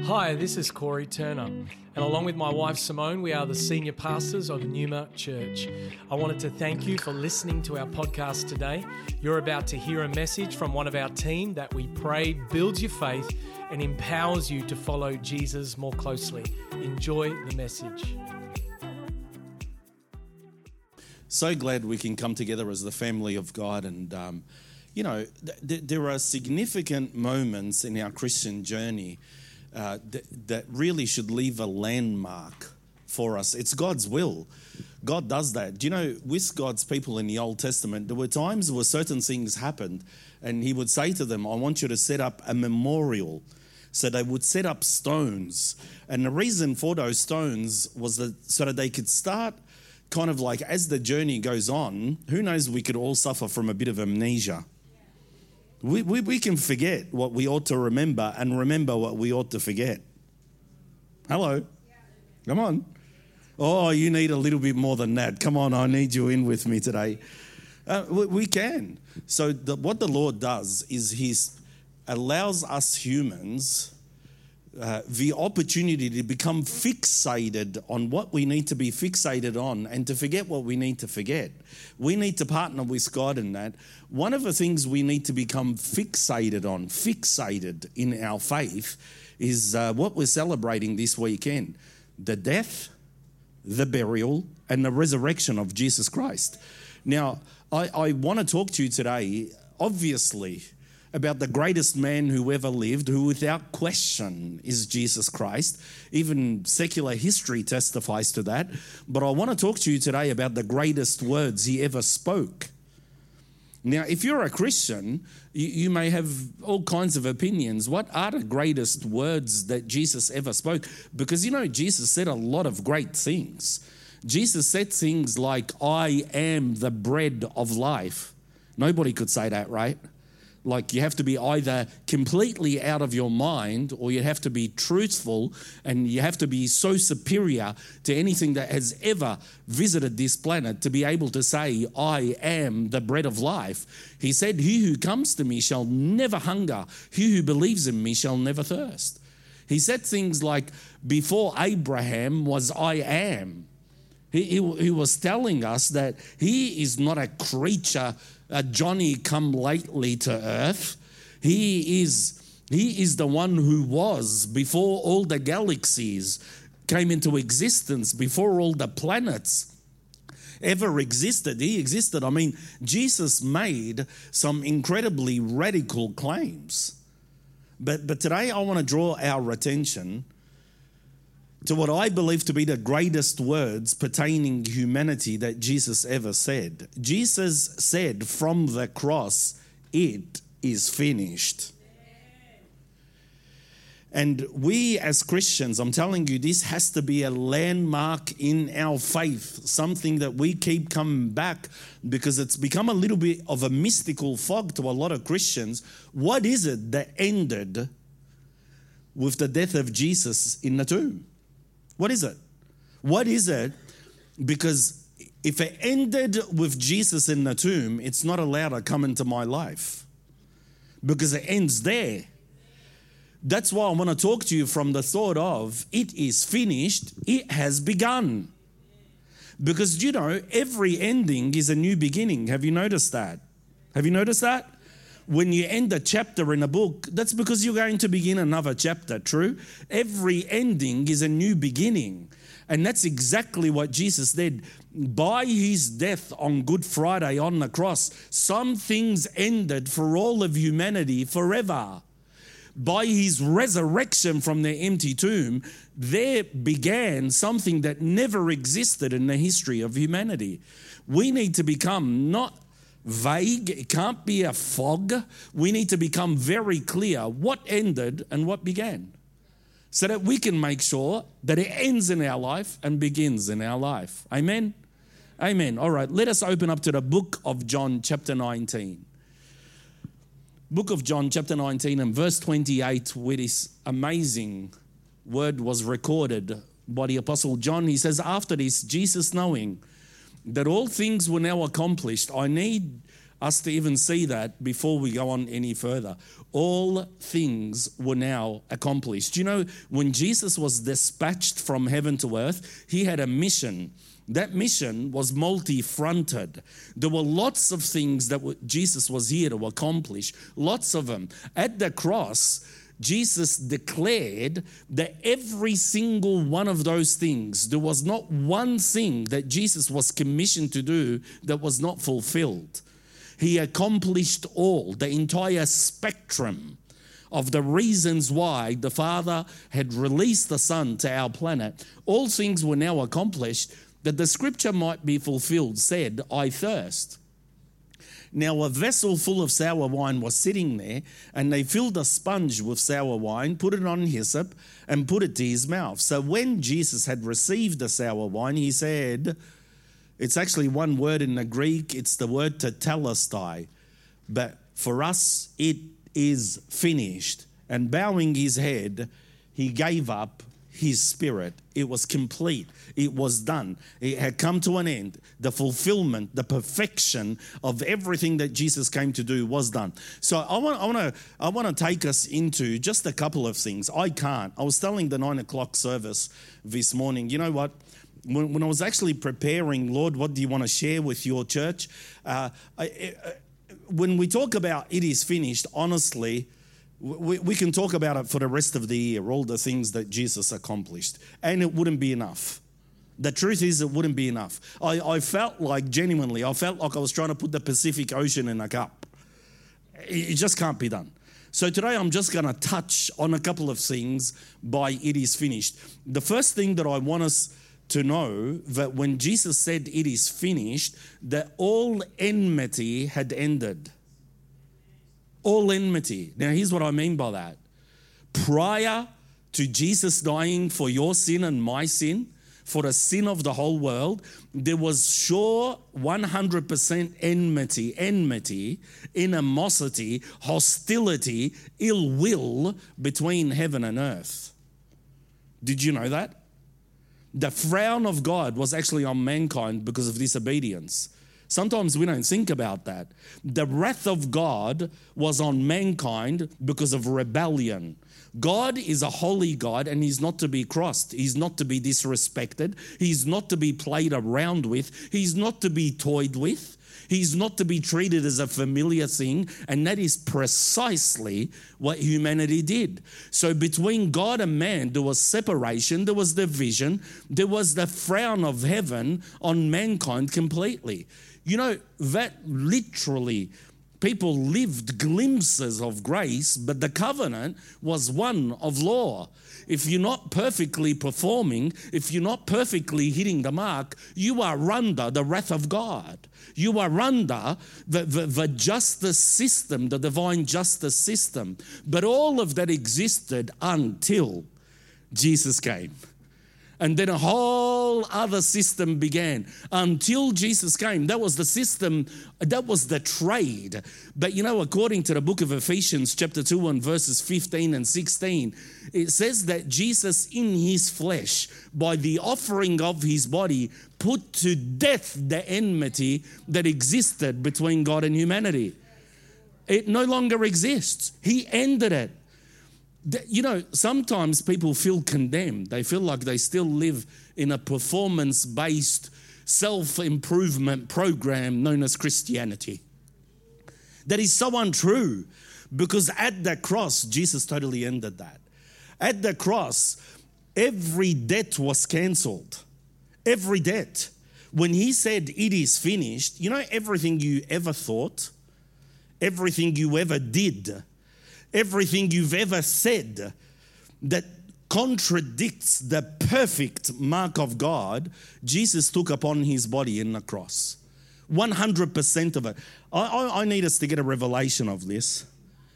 Hi, this is Corey Turner, and along with my wife Simone, we are the senior pastors of Numa Church. I wanted to thank you for listening to our podcast today. You're about to hear a message from one of our team that we pray builds your faith and empowers you to follow Jesus more closely. Enjoy the message. So glad we can come together as the family of God, and there are significant moments in our Christian journey that really should leave a landmark for us. It's God's will. God does that. Do you know, with God's people in the Old Testament, there were times where certain things happened, and He would say to them, I want you to set up a memorial. So they would set up stones. And the reason for those stones was so that they could start kind of like, as the journey goes on, who knows, we could all suffer from a bit of amnesia. We can forget what we ought to remember and remember what we ought to forget. Hello? Come on. Oh, you need a little bit more than that. Come on, I need you in with me today. We can. So what the Lord does is He allows us humans the opportunity to become fixated on what we need to be fixated on and to forget what we need to forget. We need to partner with God in that. One of the things we need to become fixated in our faith is what we're celebrating this weekend: the death, the burial, and the resurrection of Jesus Christ. Now, I want to talk to you today, obviously, about the greatest man who ever lived, who without question is Jesus Christ. Even secular history testifies to that. But I want to talk to you today about the greatest words He ever spoke. Now, if you're a Christian, you may have all kinds of opinions. What are the greatest words that Jesus ever spoke? Because, Jesus said a lot of great things. Jesus said things like, I am the bread of life. Nobody could say that, right? Like, you have to be either completely out of your mind, or you have to be truthful, and you have to be so superior to anything that has ever visited this planet to be able to say, I am the bread of life. He said, he who comes to me shall never hunger. He who believes in me shall never thirst. He said things like, before Abraham was I am. He was telling us that He is not a creature, a Johnny come lately to earth. He is the one who was before all the galaxies came into existence, before all the planets ever existed. He existed. I mean, Jesus made some incredibly radical claims. But today I want to draw our attention to what I believe to be the greatest words pertaining to humanity that Jesus ever said. Jesus said from the cross, it is finished. And we as Christians, I'm telling you, this has to be a landmark in our faith, something that we keep coming back, because it's become a little bit of a mystical fog to a lot of Christians. What is it that ended with the death of Jesus in the tomb? What is it? What is it? Because if it ended with Jesus in the tomb, it's not allowed to come into my life, because it ends there. That's why I want to talk to you from the thought of, it is finished, it has begun. Because, every ending is a new beginning. Have you noticed that? Have you noticed that? When you end a chapter in a book, that's because you're going to begin another chapter, true? Every ending is a new beginning. And that's exactly what Jesus did. By His death on Good Friday on the cross, some things ended for all of humanity forever. By His resurrection from the empty tomb, there began something that never existed in the history of humanity. We need to become not vague. It can't be a fog. We need to become very clear what ended and what began, so that we can make sure that it ends in our life and begins in our life. Amen? Amen. All right, let us open up to the book of John chapter 19. Book of John chapter 19 and verse 28, where this amazing word was recorded by the Apostle John. He says, after this, Jesus, knowing that all things were now accomplished, I need us to even see that before we go on any further. All things were now accomplished. You know, when Jesus was dispatched from heaven to earth, he had a mission. That mission was multi-fronted. There were lots of things that Jesus was here to accomplish, lots of them. At the cross, Jesus declared that every single one of those things, there was not one thing that Jesus was commissioned to do that was not fulfilled. He accomplished all, the entire spectrum of the reasons why the Father had released the Son to our planet. All things were now accomplished, that the scripture might be fulfilled, said, I thirst. Now a vessel full of sour wine was sitting there, and they filled a sponge with sour wine, put it on hyssop, and put it to his mouth. So when Jesus had received the sour wine, he said, it's actually one word in the Greek, it's the word tetelestai, but for us it is finished. And bowing his head, he gave up his spirit. It was complete. It was done. It had come to an end. The fulfillment, the perfection of everything that Jesus came to do was done. So I want to take us into just a couple of things. I was telling the 9 o'clock service this morning, you know what? When I was actually preparing, Lord, what do you want to share with your church? When we talk about it is finished, honestly, we can talk about it for the rest of the year, all the things that Jesus accomplished, and it wouldn't be enough. The truth is, it wouldn't be enough. I felt like, genuinely, I was trying to put the Pacific Ocean in a cup. It just can't be done. So today I'm just going to touch on a couple of things by it is finished. The first thing that I want us to know, that when Jesus said it is finished, that all enmity had ended. All enmity. Now, here's what I mean by that. Prior to Jesus dying for your sin and my sin, for the sin of the whole world, there was sure 100% enmity, animosity, hostility, ill will between heaven and earth. Did you know that? The frown of God was actually on mankind because of disobedience. Sometimes we don't think about that. The wrath of God was on mankind because of rebellion. God is a holy God, and he's not to be crossed. He's not to be disrespected. He's not to be played around with. He's not to be toyed with. He's not to be treated as a familiar thing, and that is precisely what humanity did. So between God and man, there was separation, there was division, there was the frown of heaven on mankind completely. You know, that literally, people lived glimpses of grace, but the covenant was one of law. If you're not perfectly performing, if you're not perfectly hitting the mark, you are under the wrath of God. You are under the justice system, the divine justice system. But all of that existed until Jesus came. And then a whole other system began until Jesus came. That was the system, that was the trade. But you know, according to the book of Ephesians chapter 2 and verses 15 and 16, it says that Jesus in his flesh, by the offering of his body, put to death the enmity that existed between God and humanity. It no longer exists. He ended it. You know, sometimes people feel condemned. They feel like they still live in a performance-based self-improvement program known as Christianity. That is so untrue, because at the cross, Jesus totally ended that. At the cross, every debt was cancelled. Every debt. When he said it is finished, you know, everything you ever thought, everything you ever did, everything you've ever said that contradicts the perfect mark of God, Jesus took upon his body in the cross. 100% of it. I need us to get a revelation of this.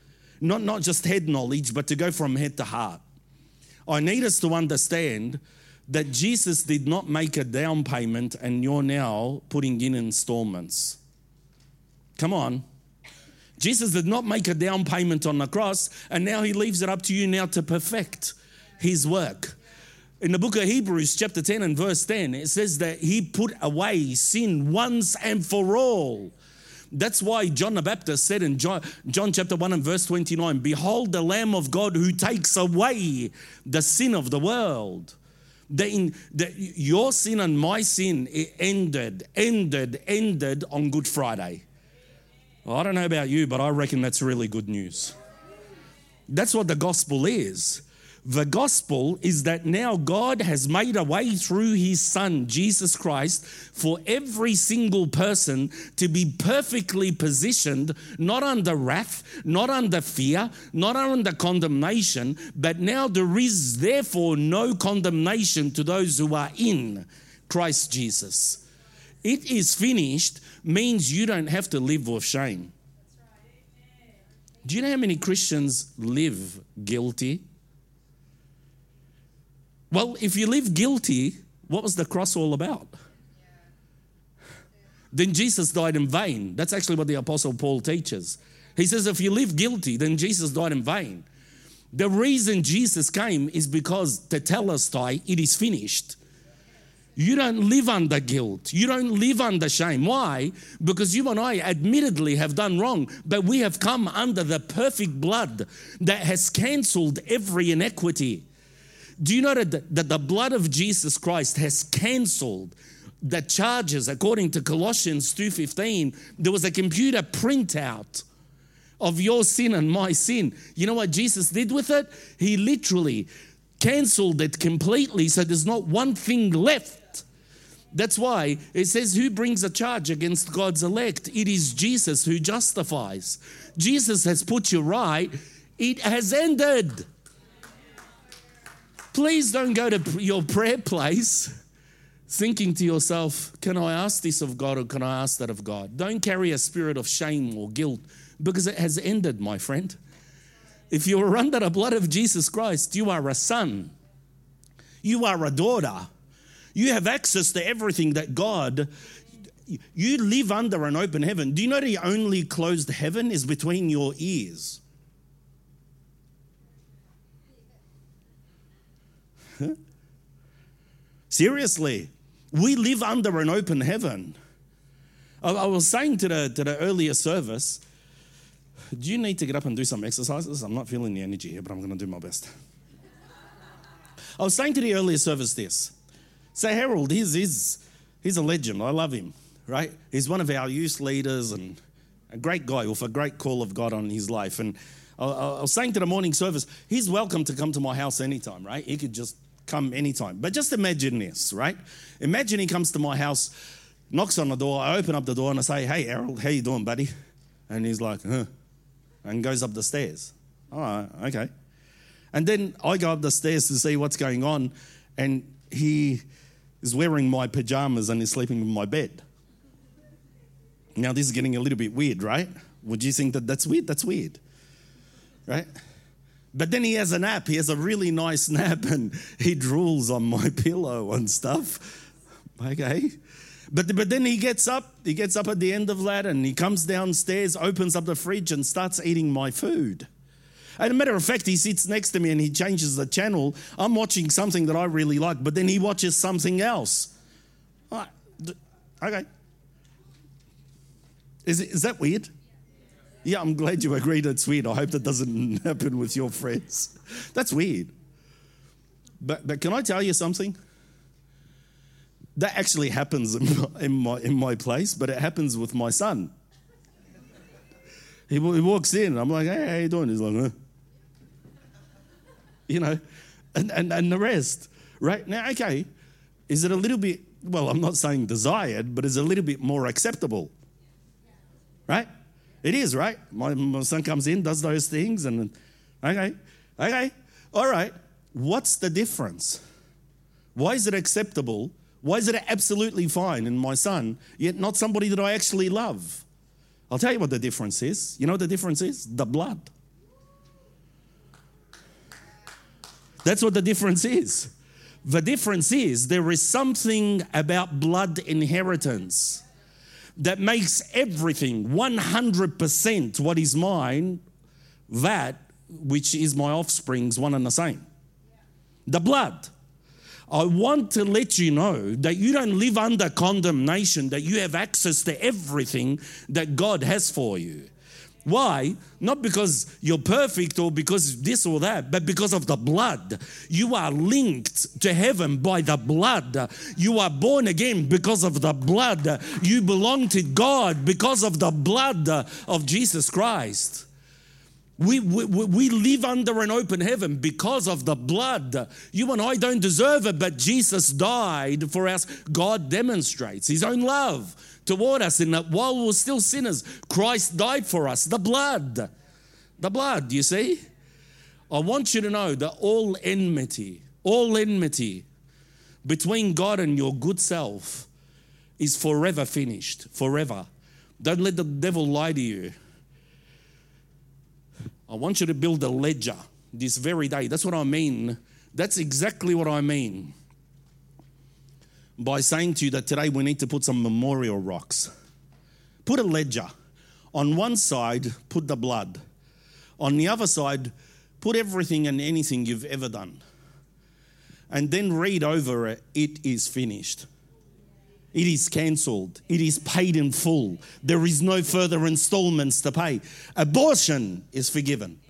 Not just head knowledge, but to go from head to heart. I need us to understand that Jesus did not make a down payment and you're now putting in installments. Come on. Jesus did not make a down payment on the cross, and now he leaves it up to you now to perfect his work. In the book of Hebrews chapter 10 and verse 10, it says that he put away sin once and for all. That's why John the Baptist said in John chapter 1 and verse 29, behold the Lamb of God who takes away the sin of the world. Your sin and my sin, it ended on Good Friday. Well, I don't know about you, but I reckon that's really good news. That's what the gospel is. The gospel is that now God has made a way through his Son, Jesus Christ, for every single person to be perfectly positioned, not under wrath, not under fear, not under condemnation, but now there is therefore no condemnation to those who are in Christ Jesus. It is finished means you don't have to live with shame. Do you know how many Christians live guilty? Well, if you live guilty, what was the cross all about? Then Jesus died in vain. That's actually what the Apostle Paul teaches. He says if you live guilty, then Jesus died in vain. The reason Jesus came is because to tell us, it is finished. You don't live under guilt. You don't live under shame. Why? Because you and I admittedly have done wrong, but we have come under the perfect blood that has cancelled every iniquity. Do you know that the blood of Jesus Christ has cancelled the charges? According to Colossians 2:15, there was a computer printout of your sin and my sin. You know what Jesus did with it? He literally cancelled it completely, so there's not one thing left. That's why it says, who brings a charge against God's elect? It is Jesus who justifies. Jesus has put you right. It has ended. Please don't go to your prayer place thinking to yourself, can I ask this of God or can I ask that of God? Don't carry a spirit of shame or guilt because it has ended, my friend. If you are under the blood of Jesus Christ, you are a son. You are a daughter. You have access to everything that God, you live under an open heaven. Do you know the only closed heaven is between your ears? Huh? Seriously, we live under an open heaven. I was saying to the earlier service, do you need to get up and do some exercises? I'm not feeling the energy here, but I'm going to do my best. I was saying to the earlier service this. Say, Harold, he's a legend. I love him, right? He's one of our youth leaders and a great guy with a great call of God on his life. And I was saying to the morning service, he's welcome to come to my house anytime, right? He could just come anytime. But just imagine this, right? Imagine he comes to my house, knocks on the door, I open up the door and I say, hey, Harold, how you doing, buddy? And he's like, huh, and goes up the stairs. All right, okay. And then I go up the stairs to see what's going on, and he is wearing my pajamas and is sleeping in my bed. Now, this is getting a little bit weird, right? Would you think that that's weird? That's weird, right? But then he has a nap. He has a really nice nap, and he drools on my pillow and stuff. Okay. But then he gets up at the end of that, and he comes downstairs, opens up the fridge, and starts eating my food. As a matter of fact, he sits next to me and he changes the channel. I'm watching something that I really like, but then he watches something else. All right. Okay. Is that weird? Yeah, I'm glad you agreed it's weird. I hope that doesn't happen with your friends. That's weird. But can I tell you something? That actually happens in my place, but it happens with my son. He walks in, I'm like, hey, how you doing? He's like, huh? You know, and the rest, right? Now, okay, is it a little bit, well, I'm not saying desired, but is it a little bit more acceptable? Right? It is, right? My son comes in, does those things, and okay, all right. What's the difference? Why is it acceptable? Why is it absolutely fine in my son, yet not somebody that I actually love? I'll tell you what the difference is. You know what the difference is? The blood. That's what the difference is. The difference is there is something about blood inheritance that makes everything 100% what is mine, that which is my offspring's one and the same. The blood. I want to let you know that you don't live under condemnation, that you have access to everything that God has for you. Why? Not because you're perfect or because this or that, but because of the blood. You are linked to heaven by the blood. You are born again because of the blood. You belong to God because of the blood of Jesus Christ. We live under an open heaven because of the blood. You and I don't deserve it, but Jesus died for us. God demonstrates His own love toward us in that while we were still sinners, Christ died for us. The blood, you see? I want you to know that all enmity between God and your good self is forever finished, forever. Don't let the devil lie to you. I want you to build a ledger this very day. That's what I mean. That's exactly what I mean by saying to you that today we need to put some memorial rocks. Put a ledger. On one side, put the blood. On the other side, put everything and anything you've ever done. And then read over it. It is finished. It is cancelled. It is paid in full. There is no further installments to pay. Abortion is forgiven.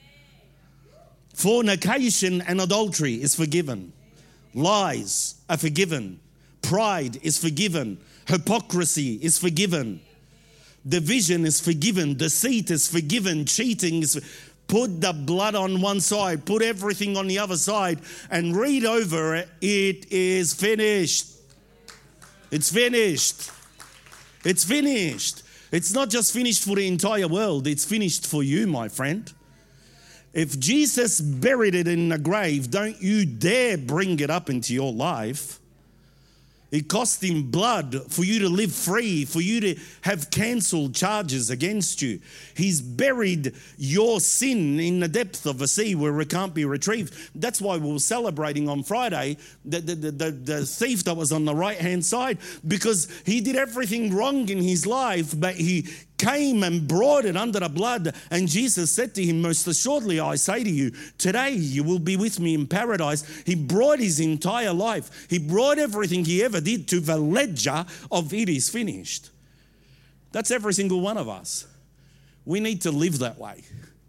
Fornication and adultery is forgiven. Lies are forgiven. Pride is forgiven. Hypocrisy is forgiven. Division is forgiven. Deceit is forgiven. Cheating is Put the blood on one side. Put everything on the other side and read over it. It is finished. It's finished. It's finished. It's not just finished for the entire world. It's finished for you, my friend. If Jesus buried it in the grave, don't you dare bring it up into your life. It cost him blood for you to live free, for you to have cancelled charges against you. He's buried your sin in the depth of a sea where it can't be retrieved. That's why we were celebrating on Friday the thief that was on the right-hand side, because he did everything wrong in his life, but he came and brought it under the blood. And Jesus said to him, most assuredly I say to you, today you will be with me in paradise. He brought his entire life. He brought everything he ever did to the ledger of it is finished. That's every single one of us. We need to live that way.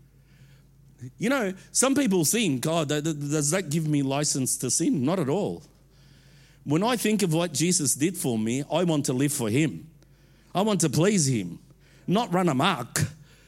You know, some people think, oh, does that give me license to sin? Not at all. When I think of what Jesus did for me, I want to live for him. I want to please him. Not run amok.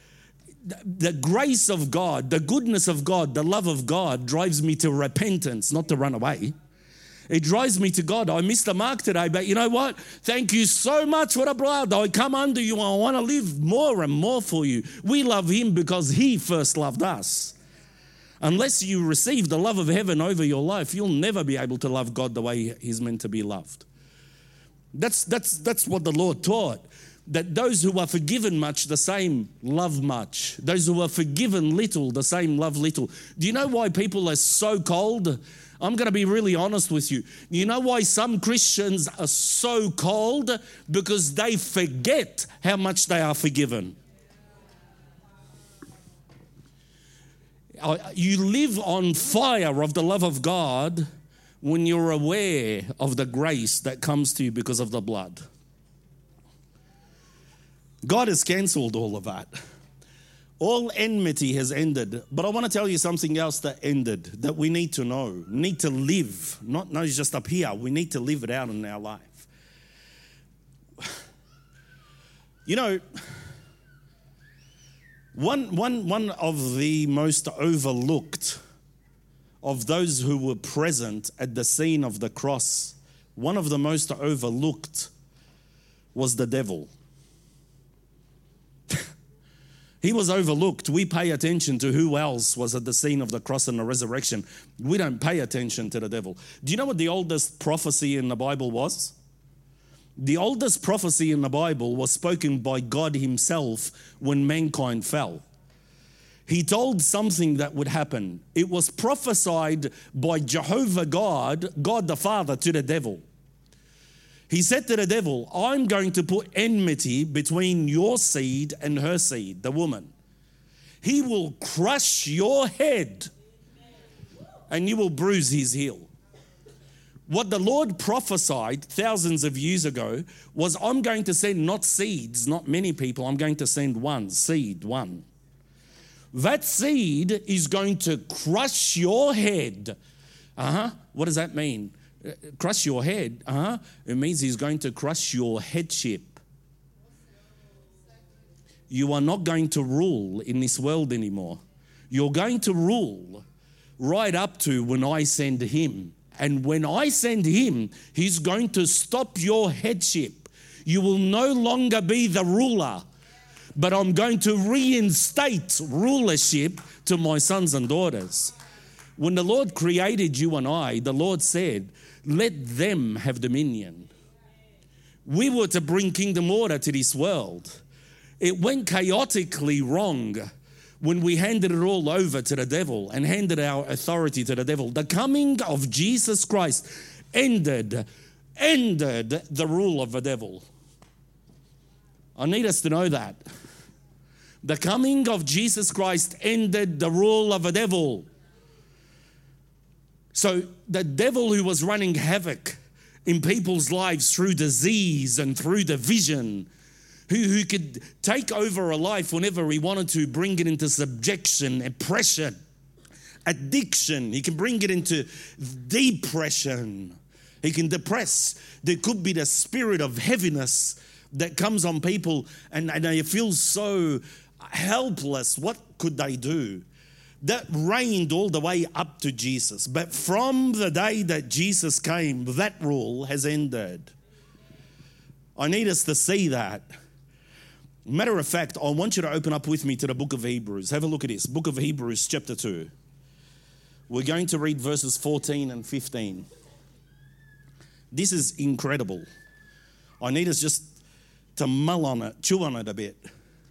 The grace of God, the goodness of God, the love of God drives me to repentance, not to run away. It drives me to God. I missed the mark today, but you know what? Thank you so much for the blood. I come under you. I want to live more and more for you. We love him because he first loved us. Unless you receive the love of heaven over your life, you'll never be able to love God the way he's meant to be loved. That's what the Lord taught. That those who are forgiven much, the same love much. Those who are forgiven little, the same love little. Do you know why people are so cold? I'm going to be really honest with you. You know why some Christians are so cold? Because they forget how much they are forgiven. You live on fire of the love of God when you're aware of the grace that comes to you because of the blood. God has cancelled all of that. All enmity has ended. But I want to tell you something else that ended, that we need to know. We need to live. Not just up here. We need to live it out in our life. You know, one of the most overlooked of those who were present at the scene of the cross, one of the most overlooked was the devil. He was overlooked. We pay attention to who else was at the scene of the cross and the resurrection. We don't pay attention to the devil. Do you know what the oldest prophecy in the Bible was? The oldest prophecy in the Bible was spoken by God himself when mankind fell. He told something that would happen. It was prophesied by Jehovah God, God the Father, to the devil. He said to the devil, I'm going to put enmity between your seed and her seed, the woman. He will crush your head and you will bruise his heel. What the Lord prophesied thousands of years ago was, I'm going to send not seeds, not many people, I'm going to send one seed, one. That seed is going to crush your head. What does that mean? Crush your head? It means he's going to crush your headship. You are not going to rule in this world anymore. You're going to rule right up to when I send him. And when I send him, he's going to stop your headship. You will no longer be the ruler, but I'm going to reinstate rulership to my sons and daughters. When the Lord created you and I, the Lord said, let them have dominion. We were to bring kingdom order to this world. It went chaotically wrong when we handed it all over to the devil and handed our authority to the devil. The coming of Jesus Christ ended the rule of the devil. I need us to know that. The coming of Jesus Christ ended the rule of the devil. So the devil who was running havoc in people's lives through disease and through division, who could take over a life whenever he wanted to, bring it into subjection, oppression, addiction. He can bring it into depression. He can depress. There could be the spirit of heaviness that comes on people and they feel so helpless. What could they do? That reigned all the way up to Jesus. But from the day that Jesus came, that rule has ended. I need us to see that. Matter of fact, I want you to open up with me to the book of Hebrews. Have a look at this. Book of Hebrews, chapter 2. We're going to read verses 14 and 15. This is incredible. I need us just to mull on it, chew on it a bit.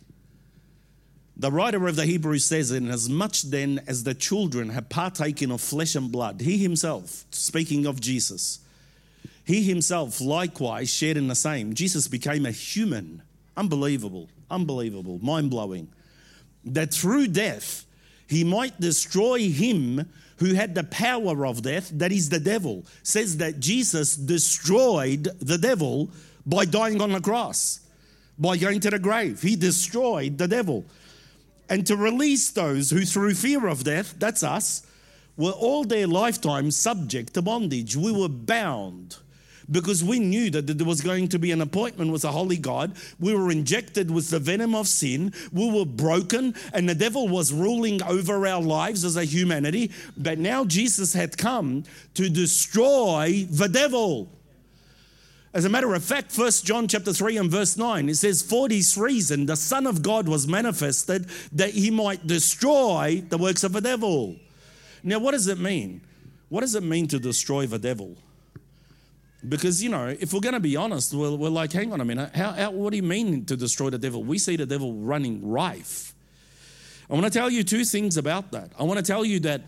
The writer of the Hebrews says, inasmuch then as the children have partaken of flesh and blood, he himself, speaking of Jesus, he himself likewise shared in the same. Jesus became a human. Unbelievable, mind-blowing. That through death, he might destroy him who had the power of death, that is the devil. Says that Jesus destroyed the devil by dying on the cross, by going to the grave. He destroyed the devil. And to release those who through fear of death, that's us, were all their lifetime subject to bondage. We were bound because we knew that there was going to be an appointment with a holy God. We were injected with the venom of sin. We were broken and the devil was ruling over our lives as a humanity. But now Jesus had come to destroy the devil. As a matter of fact, 1 John chapter 3 and verse 9, it says, for this reason the Son of God was manifested that he might destroy the works of the devil. Now, what does it mean? What does it mean to destroy the devil? Because, if we're going to be honest, we're like, hang on a minute, what do you mean to destroy the devil? We see the devil running rife. I want to tell you two things about that. I want to tell you that,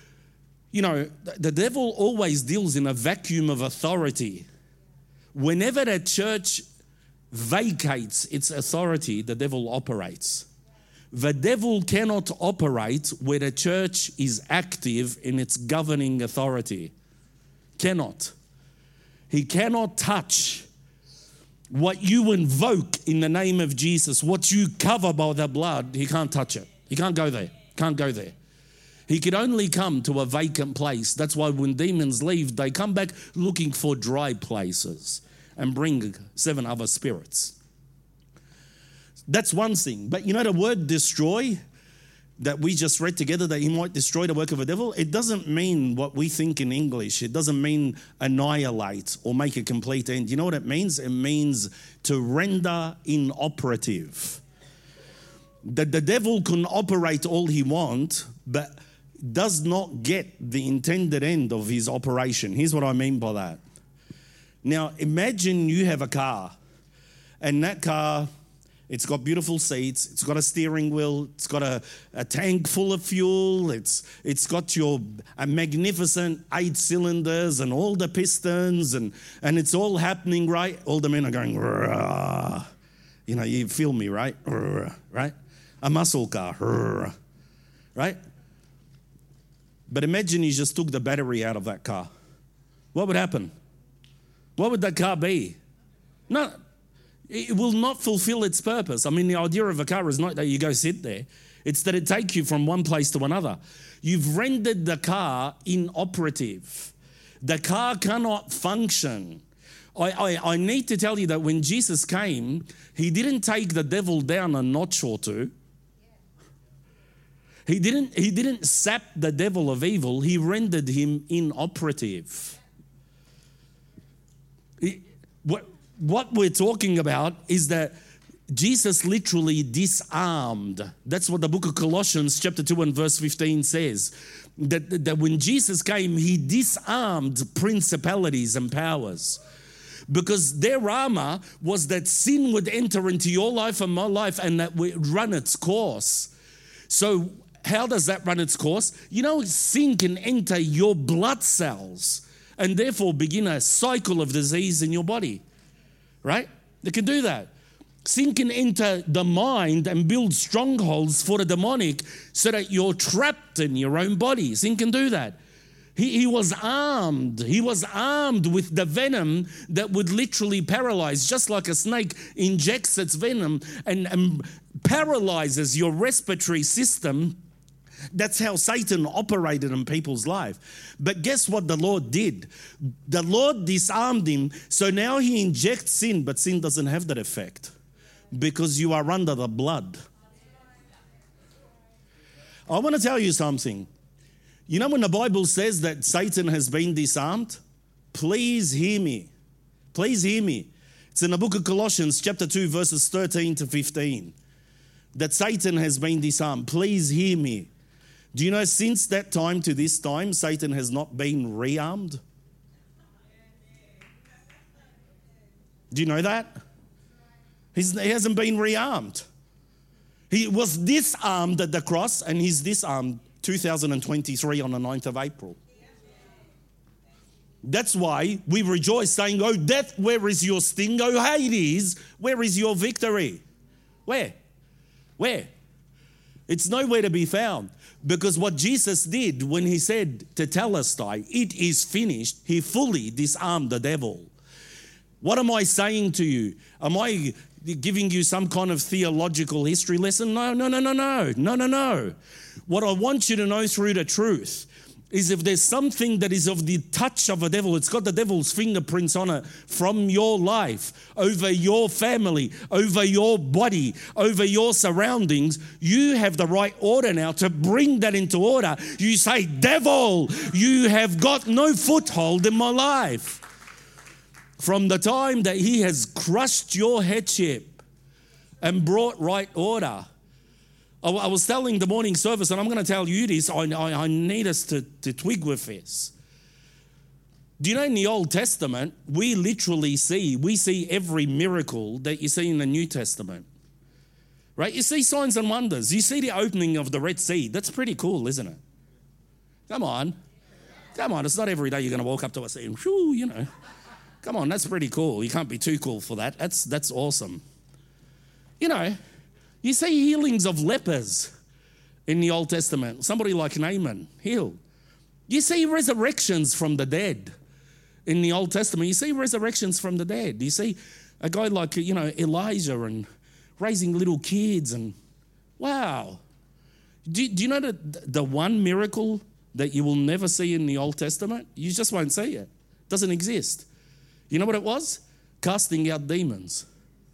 the devil always deals in a vacuum of authority. Whenever the church vacates its authority, the devil operates. The devil cannot operate where the church is active in its governing authority. Cannot. He cannot touch what you invoke in the name of Jesus, what you cover by the blood. He can't touch it. He can't go there. Can't go there. He could only come to a vacant place. That's why when demons leave, they come back looking for dry places and bring 7 other spirits. That's one thing. But the word destroy that we just read together, that he might destroy the work of the devil, it doesn't mean what we think in English. It doesn't mean annihilate or make a complete end. You know what it means? It means to render inoperative. That the devil can operate all he wants, but does not get the intended end of his operation. Here's what I mean by that. Now, imagine you have a car, and that car, it's got beautiful seats, it's got a steering wheel, it's got a tank full of fuel, it's got a magnificent 8 cylinders and all the pistons, and it's all happening, right? All the men are going, rah. You feel me, right? Right? A muscle car, right? But imagine you just took the battery out of that car. what would happen? What would that car be? No, it will not fulfill its purpose. I mean, the idea of a car is not that you go sit there. It's that it take you from one place to another. You've rendered the car inoperative. The car cannot function. I need to tell you that when Jesus came, he didn't take the devil down a notch or two. He didn't sap the devil of evil. He rendered him inoperative. What we're talking about is that Jesus literally disarmed. That's what the book of Colossians chapter 2 and verse 15 says. That when Jesus came, he disarmed principalities and powers. Because their armor was that sin would enter into your life and my life and that would run its course. So how does that run its course? You know, sin can enter your blood cells and therefore begin a cycle of disease in your body, right? It can do that. Sin can enter the mind and build strongholds for the demonic so that you're trapped in your own body. Sin can do that. He was armed. He was armed with the venom that would literally paralyze, just like a snake injects its venom and paralyzes your respiratory system. That's how Satan operated in people's life. But guess what the Lord did? The Lord disarmed him, so now he injects sin, but sin doesn't have that effect because you are under the blood. I want to tell you something. You know when the Bible says that Satan has been disarmed? Please hear me. Please hear me. It's in the book of Colossians chapter 2 verses 13 to 15. That Satan has been disarmed. Please hear me. Do you know since that time to this time, Satan has not been rearmed? Do you know that? He hasn't been rearmed. He was disarmed at the cross and he's disarmed 2023 on the 9th of April. That's why we rejoice saying, oh death, where is your sting? Oh Hades, where is your victory? Where? It's nowhere to be found. Because what Jesus did when he said to Telestai, it is finished, he fully disarmed the devil. What am I saying to you? Am I giving you some kind of theological history lesson? No. What I want you to know through the truth is if there's something that is of the touch of a devil, it's got the devil's fingerprints on it from your life, over your family, over your body, over your surroundings, you have the right order now to bring that into order. You say, devil, you have got no foothold in my life. From the time that he has crushed your headship and brought right order. I was telling the morning service, and I'm going to tell you this, I need us to twig with this. Do you know in the Old Testament, we see every miracle that you see in the New Testament. Right? You see signs and wonders. You see the opening of the Red Sea. That's pretty cool, isn't it? Come on. It's not every day you're going to walk up to a sea and whoo, you know. Come on, that's pretty cool. You can't be too cool for that. That's awesome. You know, you see healings of lepers in the Old Testament. Somebody like Naaman healed. You see resurrections from the dead in the Old Testament. You see resurrections from the dead. You see a guy like, you know, Elijah and raising little kids and wow. Do you know that the one miracle that you will never see in the Old Testament? You just won't see it. It doesn't exist. You know what it was? Casting out demons.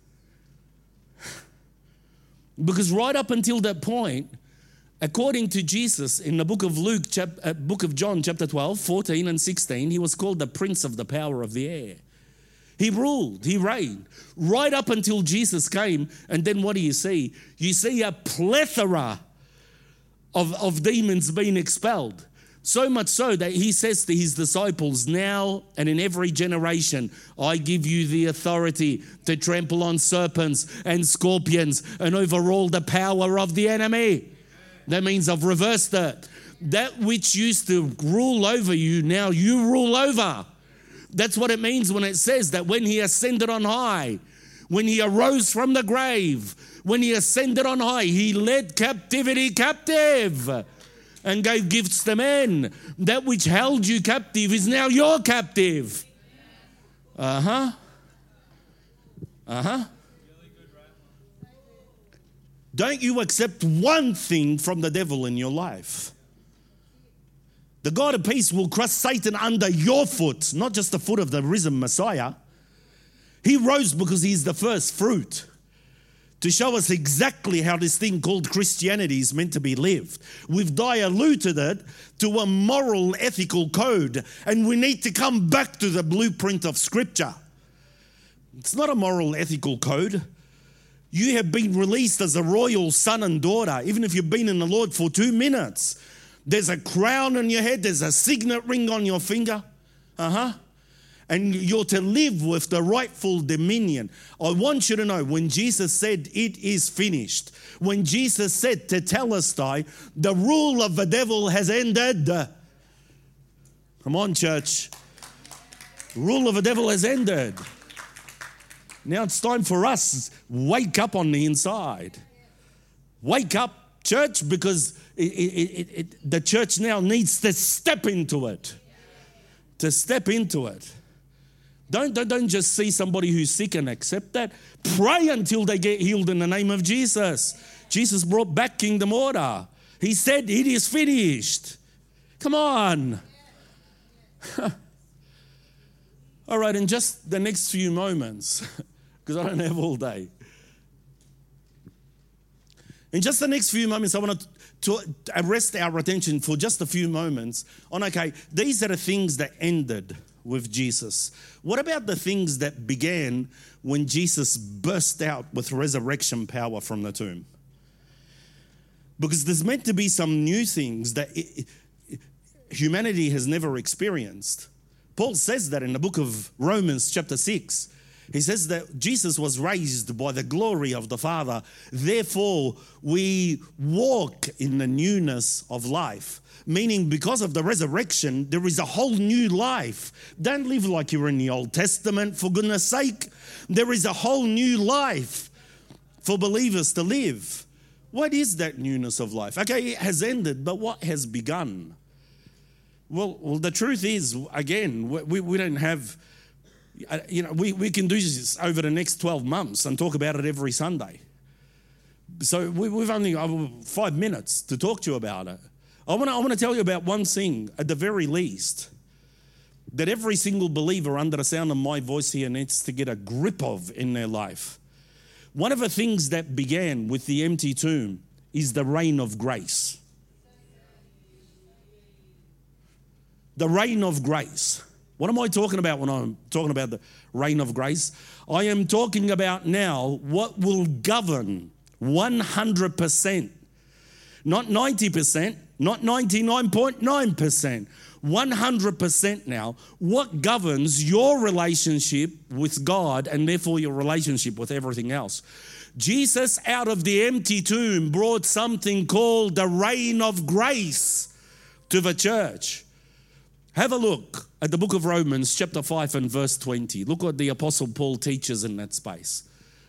Because right up until that point, according to Jesus in the book of book of John, chapter 12, 14 and 16, he was called the Prince of the Power of the Air. He ruled, he reigned, right up until Jesus came. And then what do you see? You see a plethora of demons being expelled. So much so that he says to his disciples, now and in every generation, I give you the authority to trample on serpents and scorpions and over all the power of the enemy. That means I've reversed it. That which used to rule over you, now you rule over. That's what it means when it says that when he ascended on high, when he arose from the grave, when he ascended on high, he led captivity captive. and gave gifts to men. That which held you captive is now your captive. Don't you accept one thing from the devil in your life. The God of peace will crush Satan under your foot, not just the foot of the risen Messiah. He rose because he's the first fruit, to show us exactly how this thing called Christianity is meant to be lived. We've diluted it to a moral, ethical code, and we need to come back to the blueprint of Scripture. It's not a moral, ethical code. You have been released as a royal son and daughter, even if you've been in the Lord for 2 minutes. There's a crown on your head, there's a signet ring on your finger. And you're to live with the rightful dominion. I want you to know, when Jesus said, "It is finished," when Jesus said to Telestai, the rule of the devil has ended. Come on, church. The rule of the devil has ended. Now it's time for us, wake up on the inside. Wake up, church, because the church now needs to step into it. To step into it. Don't just see somebody who's sick and accept that. Pray until they get healed in the name of Jesus. Jesus brought back kingdom order. He said, "It is finished." Come on. All right, in just the next few moments, because I don't have all day. In just the next few moments, I want to arrest our attention for just a few moments on, okay, these are the things that ended with Jesus. What about the things that began when Jesus burst out with resurrection power from the tomb? Because there's meant to be some new things that humanity has never experienced. Paul says that in the book of Romans chapter 6. He says that Jesus was raised by the glory of the Father. Therefore, we walk in the newness of life. Meaning, because of the resurrection, there is a whole new life. Don't live like you're in the Old Testament, for goodness sake. There is a whole new life for believers to live. What is that newness of life? Okay, it has ended, but what has begun? Well, the truth is, again, we don't have... we can do this over the next 12 months and talk about it every Sunday. So we've only 5 minutes to talk to you about it. I want to tell you about one thing, at the very least, that every single believer under the sound of my voice here needs to get a grip of in their life. One of the things that began with the empty tomb is the reign of grace. The reign of grace. What am I talking about when I'm talking about the reign of grace? I am talking about now what will govern 100%, not 90%, not 99.9%, 100% now, what governs your relationship with God and therefore your relationship with everything else. Jesus, out of the empty tomb, brought something called the reign of grace to the church. Have a look at the book of Romans chapter 5 and verse 20. Look what the Apostle Paul teaches in that space.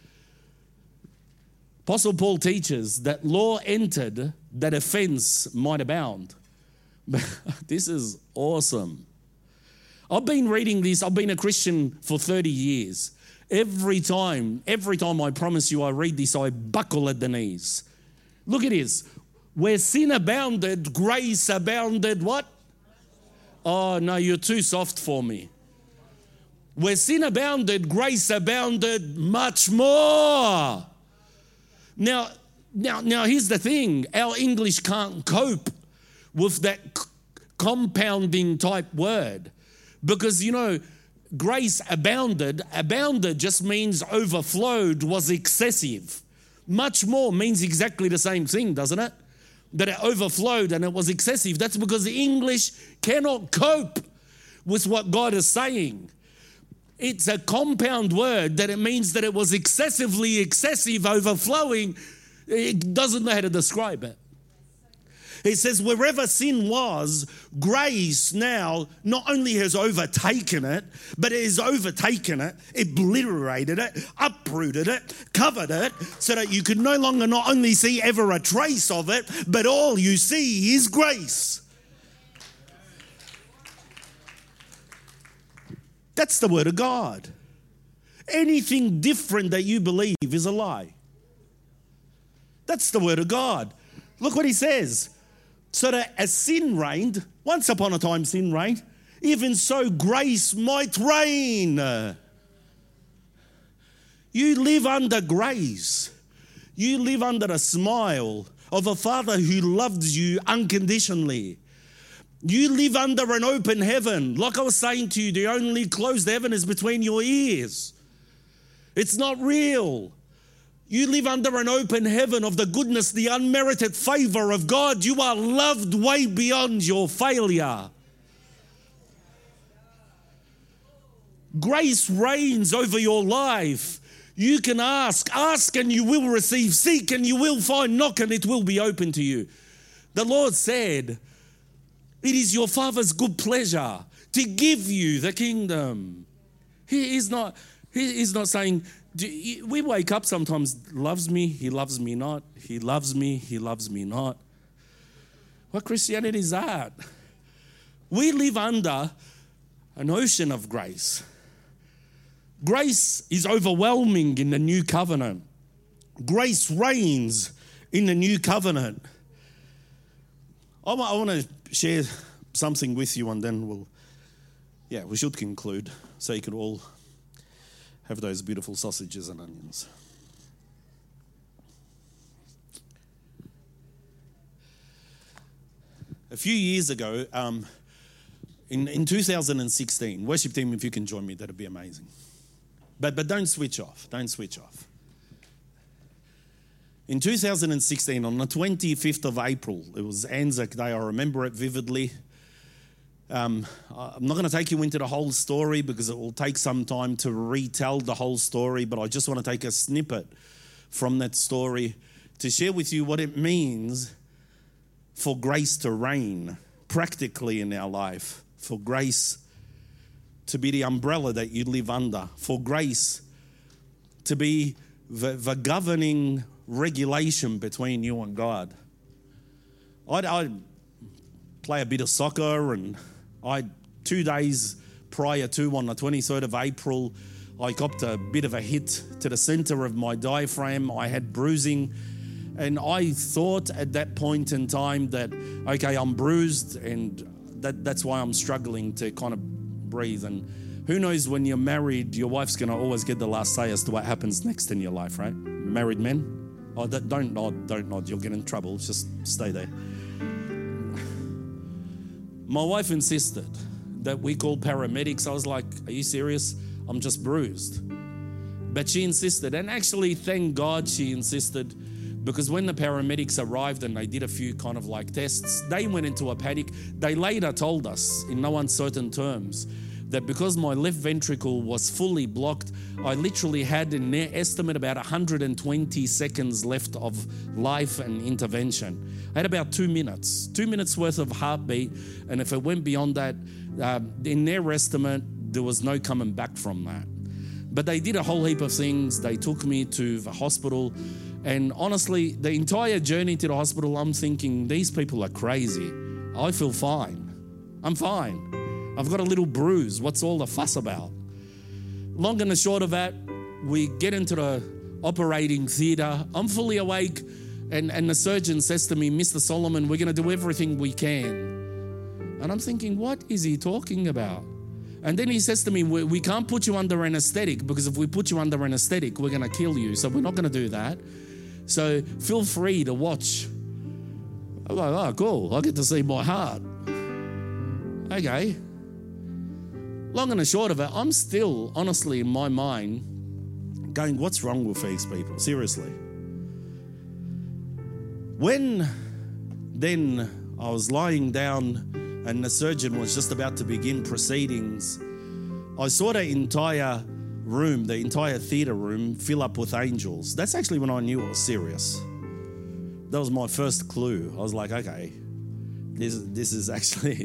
Apostle Paul teaches that law entered that offense might abound. This is awesome. I've been reading this. I've been a Christian for 30 years. Every time I promise you I read this, I buckle at the knees. Look at this. Where sin abounded, grace abounded what? Oh, no, you're too soft for me. Where sin abounded, grace abounded much more. Now, here's the thing. Our English can't cope with that compounding type word. Because, grace abounded. Abounded just means overflowed, was excessive. Much more means exactly the same thing, doesn't it? That it overflowed and it was excessive. That's because the English cannot cope with what God is saying. It's a compound word that it means that it was excessive, overflowing. It doesn't know how to describe it. It says wherever sin was, grace now not only has overtaken it, but it has overtaken it, obliterated it, uprooted it, covered it, so that you could no longer not only see ever a trace of it, but all you see is grace. That's the word of God. Anything different that you believe is a lie. That's the word of God. Look what he says. So that as sin reigned, once upon a time sin reigned, even so grace might reign. You live under grace. You live under the smile of a Father who loves you unconditionally. You live under an open heaven. Like I was saying to you, the only closed heaven is between your ears. It's not real. You live under an open heaven of the goodness, the unmerited favor of God. You are loved way beyond your failure. Grace reigns over your life. You can ask and you will receive, seek and you will find, knock and it will be open to you. The Lord said, it is your Father's good pleasure to give you the kingdom. He is not saying, we wake up sometimes, loves me, he loves me not. He loves me, he loves me not. What Christianity is that? We live under an ocean of grace. Grace is overwhelming in the new covenant. Grace reigns in the new covenant. I want to share something with you and then we should conclude so you could all have those beautiful sausages and onions. A few years ago, in 2016, worship team, if you can join me, that'd be amazing. But don't switch off. Don't switch off. In 2016, on the 25th of April, it was Anzac Day. I remember it vividly. I'm not going to take you into the whole story because it will take some time to retell the whole story, but I just want to take a snippet from that story to share with you what it means for grace to reign practically in our life, for grace to be the umbrella that you live under, for grace to be the governing regulation between you and God. I play a bit of soccer, and 2 days prior to, on the 23rd of April, I copped a bit of a hit to the center of my diaphragm. I had bruising, and I thought at that point in time that, okay, I'm bruised, and that's why I'm struggling to kind of breathe. And who knows, when you're married, your wife's going to always get the last say as to what happens next in your life, right? Married men? Oh, don't nod, you'll get in trouble. Just stay there. My wife insisted that we call paramedics. I was like, are you serious? I'm just bruised. But she insisted, and actually, thank God she insisted, because when the paramedics arrived and they did a few kind of like tests, they went into a panic. They later told us in no uncertain terms that because my left ventricle was fully blocked, I literally had in their estimate about 120 seconds left of life and intervention. I had about 2 minutes worth of heartbeat, and if it went beyond that, in their estimate, there was no coming back from that. But they did a whole heap of things. They took me to the hospital, and honestly, the entire journey to the hospital, I'm thinking, these people are crazy. I feel fine. I'm fine. I've got a little bruise. What's all the fuss about? Long and the short of that, we get into the operating theatre. I'm fully awake, and the surgeon says to me, Mr. Solomon, we're going to do everything we can. And I'm thinking, what is he talking about? And then he says to me, we can't put you under anesthetic, because if we put you under anesthetic, we're going to kill you. So we're not going to do that. So feel free to watch. I'm like, oh, cool. I get to see my heart. Okay. Long and the short of it, I'm still, honestly, in my mind, going, what's wrong with these people? Seriously. When then I was lying down and the surgeon was just about to begin proceedings, I saw the entire room, the entire theatre room, fill up with angels. That's actually when I knew it was serious. That was my first clue. I was like, okay, This is actually,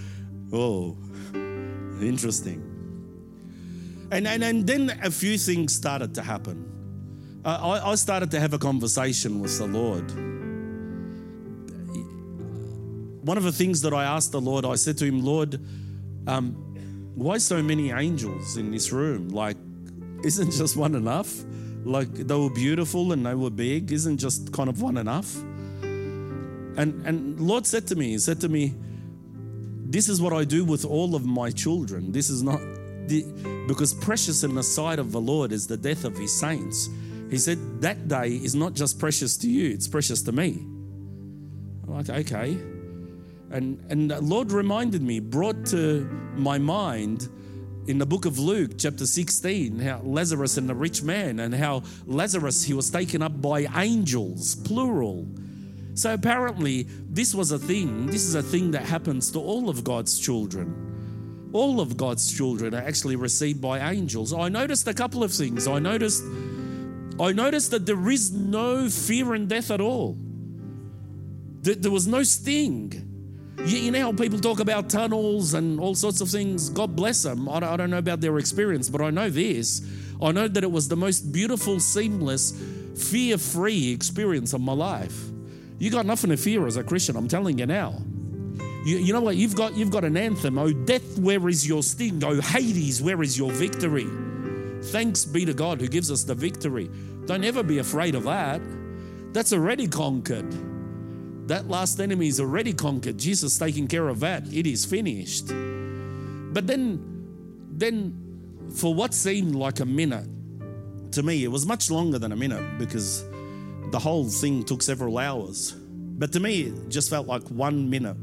interesting. And then a few things started to happen. I started to have a conversation with the Lord. One of the things that I asked the Lord, I said to him, Lord, why so many angels in this room? Like, isn't just one enough? Like, they were beautiful and they were big. Isn't just kind of one enough? And Lord said to me, this is what I do with all of my children. This is not, because precious in the sight of the Lord is the death of his saints. He said, that day is not just precious to you, it's precious to me. I'm like, okay. And the Lord reminded me, brought to my mind in the book of Luke, chapter 16, how Lazarus and the rich man, and how Lazarus, he was taken up by angels, plural. So apparently, this was a thing. This is a thing that happens to all of God's children. All of God's children are actually received by angels. I noticed a couple of things. I noticed that there is no fear in death at all. There was no sting. You know how people talk about tunnels and all sorts of things? God bless them. I don't know about their experience, but I know this. I know that it was the most beautiful, seamless, fear-free experience of my life. You got nothing to fear as a Christian, I'm telling you now. You know what? You've got an anthem. Oh, death, where is your sting? Oh, Hades, where is your victory? Thanks be to God who gives us the victory. Don't ever be afraid of that. That's already conquered. That last enemy is already conquered. Jesus taking care of that. It is finished. But then for what seemed like a minute, to me, it was much longer than a minute because the whole thing took several hours. But to me, it just felt like 1 minute.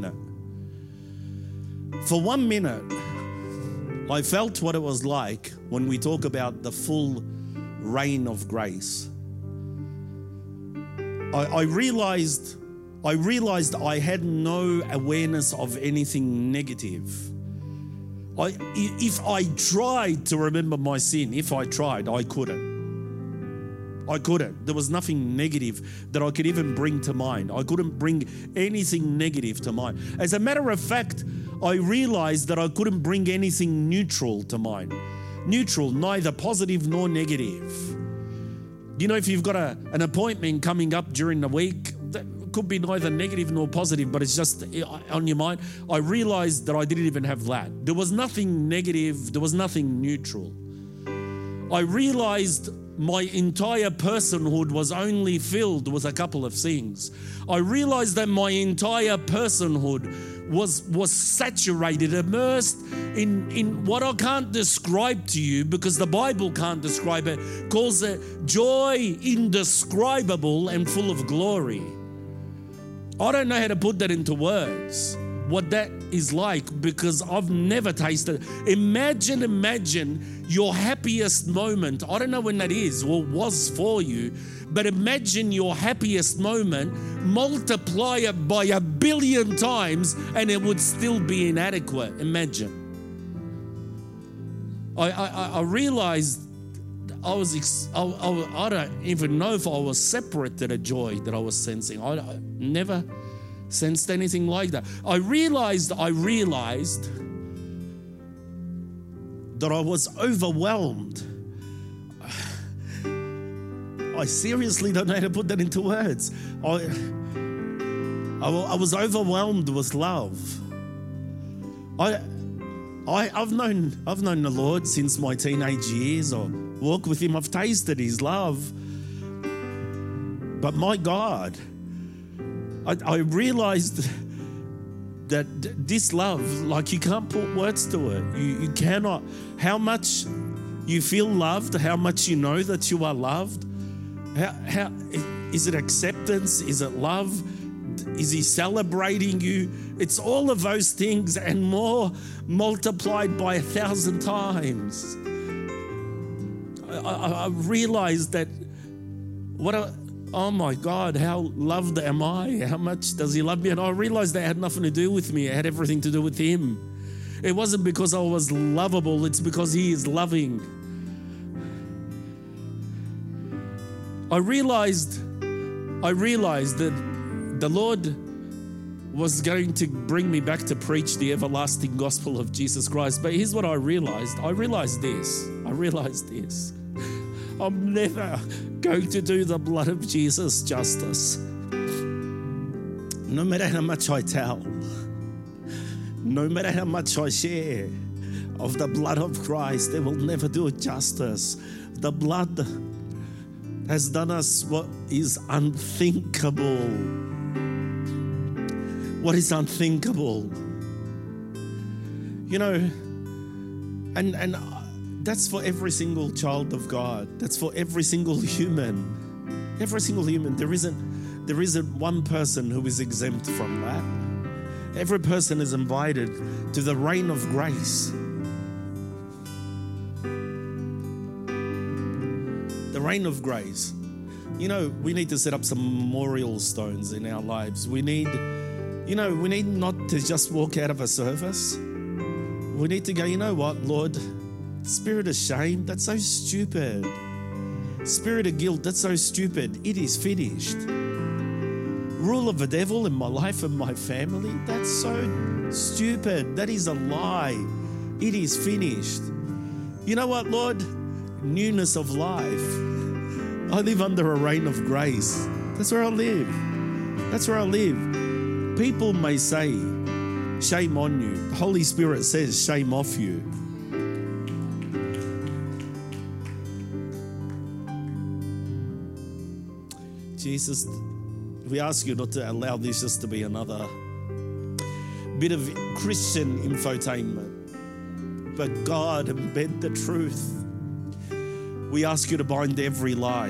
For 1 minute, I felt what it was like when we talk about the full reign of grace. I realized I had no awareness of anything negative. If I tried to remember my sin, I couldn't. There was nothing negative that I could even bring to mind. I couldn't bring anything negative to mind. As a matter of fact, I realized that I couldn't bring anything neutral to mind. Neutral, neither positive nor negative. You know, if you've got an appointment coming up during the week, that could be neither negative nor positive, but it's just on your mind. I realized that I didn't even have that. There was nothing negative. There was nothing neutral. I realized my entire personhood was only filled with a couple of things. I realized that my entire personhood was saturated, immersed in what I can't describe to you because the Bible can't describe it, calls it joy indescribable and full of glory. I don't know how to put that into words, what that is like, because I've never tasted it. Imagine your happiest moment. I don't know when that is or was for you, but imagine your happiest moment, multiply it by 1 billion times, and it would still be inadequate. Imagine. I realized I don't even know if I was separate to the joy that I was sensing. I never sensed anything like that. I realized that I was overwhelmed. I seriously don't know how to put that into words. I was overwhelmed with love. I've known the Lord since my teenage years. I walk with Him. I've tasted His love. But my God, I realized that this love, like you can't put words to it. You cannot. How much you feel loved, how much you know that you are loved. How is it acceptance? Is it love? Is He celebrating you? It's all of those things and more multiplied by 1,000 times. I realized that oh my God, how loved am I? How much does He love me? And I realized that it had nothing to do with me. It had everything to do with Him. It wasn't because I was lovable. It's because He is loving. I realized that the Lord was going to bring me back to preach the everlasting gospel of Jesus Christ. But here's what I realized. I realized this. I'm never going to do the blood of Jesus justice. No matter how much I tell, no matter how much I share of the blood of Christ, they will never do it justice. The blood has done us what is unthinkable. What is unthinkable? You know, and that's for every single child of God. That's for every single human. Every single human. There isn't one person who is exempt from that. Every person is invited to the reign of grace. The reign of grace. You know, we need to set up some memorial stones in our lives. We need not to just walk out of a service. We need to go, you know what, Lord? Spirit of shame, that's so stupid. Spirit of guilt, that's so stupid. It is finished. Rule of the devil in my life and my family, that's so stupid. That is a lie. It is finished. You know what, Lord? Newness of life. I live under a reign of grace. That's where I live. That's where I live. People may say, shame on you. The Holy Spirit says, shame off you. Jesus, we ask you not to allow this just to be another bit of Christian infotainment, but God, embed the truth. We ask you to bind every lie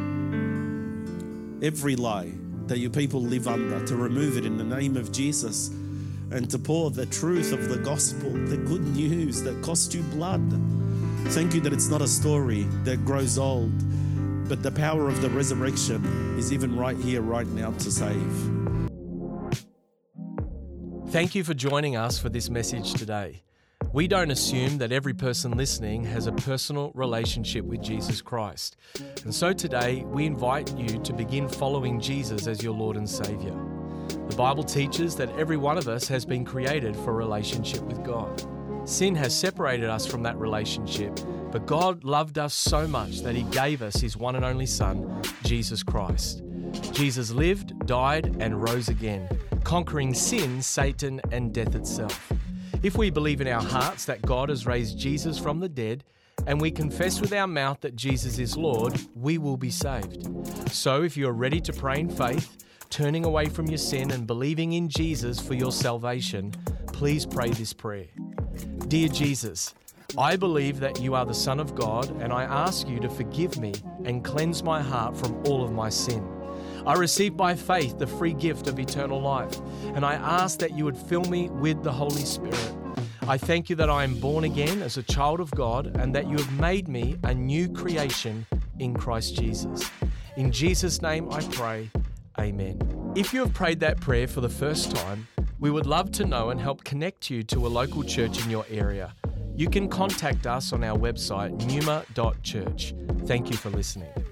that your people live under, to remove it in the name of Jesus, and to pour the truth of the gospel, the good news that cost you blood. Thank you that it's not a story that grows old, but the power of the resurrection is even right here, right now to save. Thank you for joining us for this message today. We don't assume that every person listening has a personal relationship with Jesus Christ. And so today, we invite you to begin following Jesus as your Lord and Savior. The Bible teaches that every one of us has been created for a relationship with God. Sin has separated us from that relationship, but God loved us so much that He gave us His one and only Son, Jesus Christ. Jesus lived, died, and rose again, conquering sin, Satan, and death itself. If we believe in our hearts that God has raised Jesus from the dead, and we confess with our mouth that Jesus is Lord, we will be saved. So if you are ready to pray in faith, turning away from your sin and believing in Jesus for your salvation, please pray this prayer. Dear Jesus, I believe that you are the Son of God, and I ask you to forgive me and cleanse my heart from all of my sin. I receive by faith the free gift of eternal life, and I ask that you would fill me with the Holy Spirit. I thank you that I am born again as a child of God, and that you have made me a new creation in Christ Jesus. In Jesus' name I pray, amen. If you have prayed that prayer for the first time, we would love to know and help connect you to a local church in your area. You can contact us on our website, numa.church. Thank you for listening.